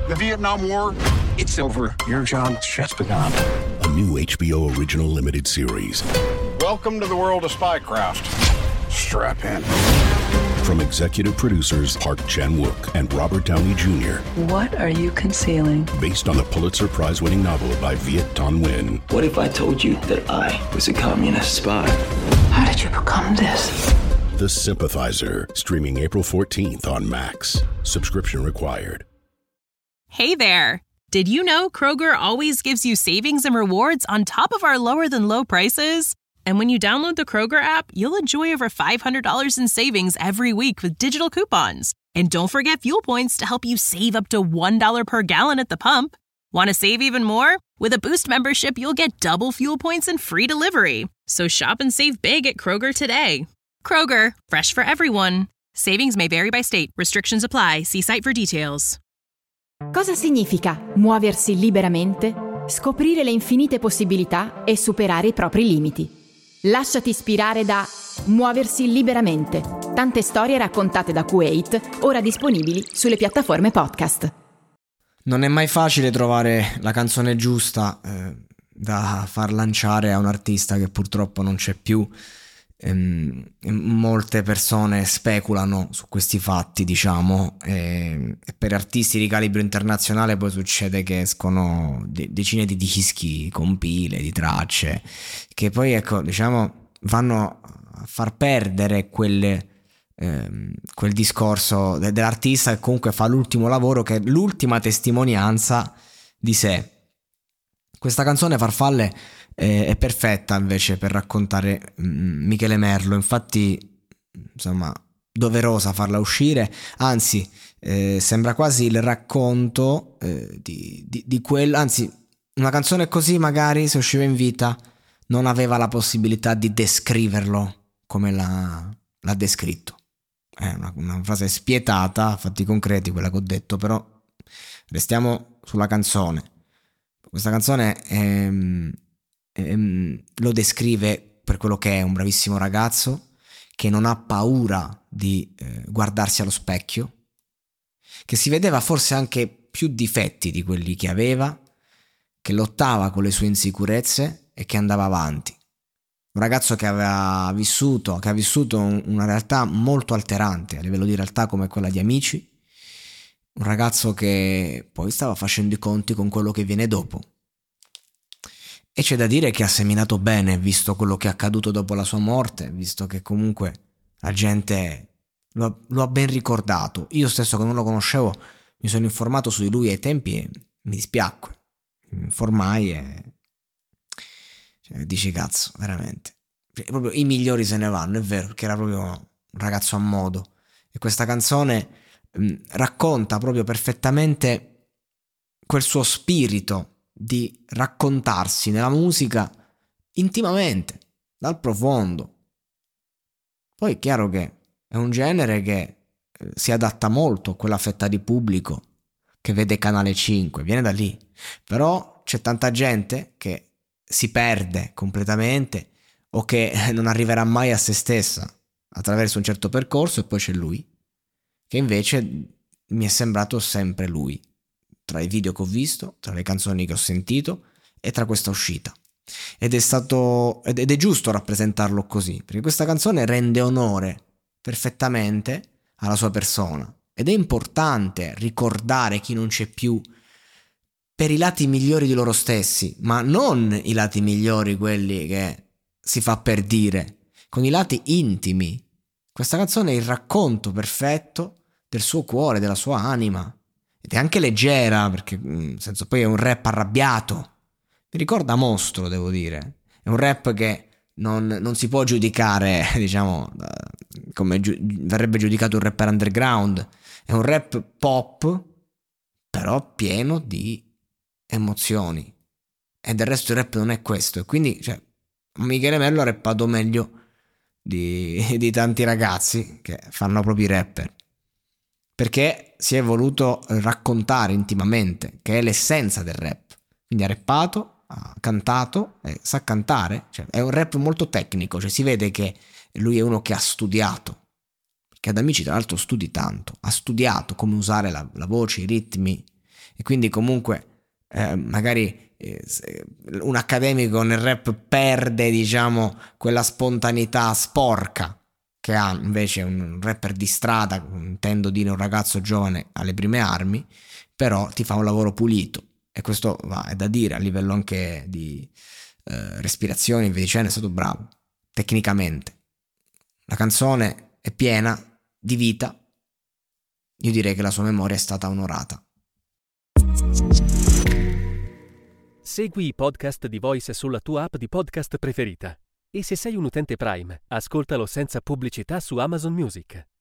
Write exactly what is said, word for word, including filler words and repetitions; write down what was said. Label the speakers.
Speaker 1: The Vietnam War, it's over. Your job's just begun.
Speaker 2: A new H B O original limited series.
Speaker 1: Welcome to the world of spycraft. Strap in.
Speaker 2: From executive producers Park Chan-wook and Robert Downey Junior
Speaker 3: What are you concealing?
Speaker 2: Based on the Pulitzer Prize-winning novel by Viet Thanh Nguyen.
Speaker 4: What if I told you that I was a communist spy?
Speaker 3: How did you become this?
Speaker 2: The Sympathizer, streaming April fourteenth on Max. Subscription required.
Speaker 5: Hey there! Did you know Kroger always gives you savings and rewards on top of our lower-than-low prices? And when you download the Kroger app, you'll enjoy over five hundred dollars in savings every week with digital coupons. And don't forget fuel points to help you save up to one dollar per gallon at the pump. Want to save even more? With a Boost membership, you'll get double fuel points and free delivery. So shop and save big at Kroger today. Kroger, fresh for everyone. Savings may vary by state. Restrictions apply. See site for details.
Speaker 6: Cosa significa muoversi liberamente, scoprire le infinite possibilità e superare i propri limiti? Lasciati ispirare da Muoversi liberamente. Tante storie raccontate da Kuwait, ora disponibili sulle piattaforme podcast.
Speaker 7: Non è mai facile trovare la canzone giusta eh, da far lanciare a un artista che purtroppo non c'è più. Ehm, molte persone speculano su questi fatti, diciamo, e, e per artisti di calibro internazionale poi succede che escono de- decine di dischi, compile, di tracce che poi, ecco, diciamo, vanno a far perdere quelle, ehm, quel discorso de- dell'artista che comunque fa l'ultimo lavoro, che è l'ultima testimonianza di sé. Questa canzone Farfalle eh, è perfetta invece per raccontare mm, Michele Merlo, infatti insomma doverosa farla uscire, anzi eh, sembra quasi il racconto eh, di, di, di quello, anzi una canzone così magari se usciva in vita non aveva la possibilità di descriverlo come l'ha, l'ha descritto. È una, una frase spietata, fatti concreti quella che ho detto, però restiamo sulla canzone. Questa canzone è, è, lo descrive per quello che è, un bravissimo ragazzo che non ha paura di eh, guardarsi allo specchio, che si vedeva forse anche più difetti di quelli che aveva, che lottava con le sue insicurezze e che andava avanti. Un ragazzo che aveva vissuto, che ha vissuto una realtà molto alterante a livello di realtà come quella di Amici. Un ragazzo che poi stava facendo i conti con quello che viene dopo. E c'è da dire che ha seminato bene, visto quello che è accaduto dopo la sua morte, visto che comunque la gente lo ha, lo ha ben ricordato. Io stesso, che non lo conoscevo, mi sono informato su di lui ai tempi e mi dispiacque. Mi informai e... cioè, dici cazzo, veramente. Proprio i migliori se ne vanno, è vero, perché era proprio un ragazzo a modo. E questa canzone racconta proprio perfettamente quel suo spirito di raccontarsi nella musica intimamente, dal profondo. Poi è chiaro che è un genere che si adatta molto a quella fetta di pubblico che vede Canale cinque, viene da lì. Però c'è tanta gente che si perde completamente o che non arriverà mai a se stessa attraverso un certo percorso, e poi c'è lui che invece mi è sembrato sempre lui, tra i video che ho visto, tra le canzoni che ho sentito e tra questa uscita. Ed è stato ed è giusto rappresentarlo così, perché questa canzone rende onore perfettamente alla sua persona, ed è importante ricordare chi non c'è più per i lati migliori di loro stessi, ma non i lati migliori, quelli che si fa per dire, con i lati intimi. Questa canzone è il racconto perfetto del suo cuore, della sua anima, ed è anche leggera, perché nel senso, poi è un rap arrabbiato, mi ricorda Mostro, devo dire. È un rap che non, non si può giudicare, diciamo, come giu- verrebbe giudicato un rapper underground. È un rap pop, però pieno di emozioni, e del resto il rap non è questo. E quindi, cioè, Michele Merlo ha rappato meglio di, di tanti ragazzi che fanno proprio i rapper, perché si è voluto raccontare intimamente, che è l'essenza del rap. Quindi ha rappato, ha cantato, eh, sa cantare, cioè, è un rap molto tecnico, cioè si vede che lui è uno che ha studiato, perché ad Amici tra l'altro studi tanto, ha studiato come usare la, la voce, i ritmi, e quindi comunque eh, magari eh, un accademico nel rap perde, diciamo, quella spontaneità sporca che ha invece un rapper di strada, intendo dire un ragazzo giovane alle prime armi, però ti fa un lavoro pulito, e questo va, è da dire, a livello anche di eh, respirazione, via dicendo, è stato bravo tecnicamente. La canzone è piena di vita, io direi che la sua memoria è stata onorata.
Speaker 8: Segui i podcast di Voice sulla tua app di podcast preferita. E se sei un utente Prime, ascoltalo senza pubblicità su Amazon Music.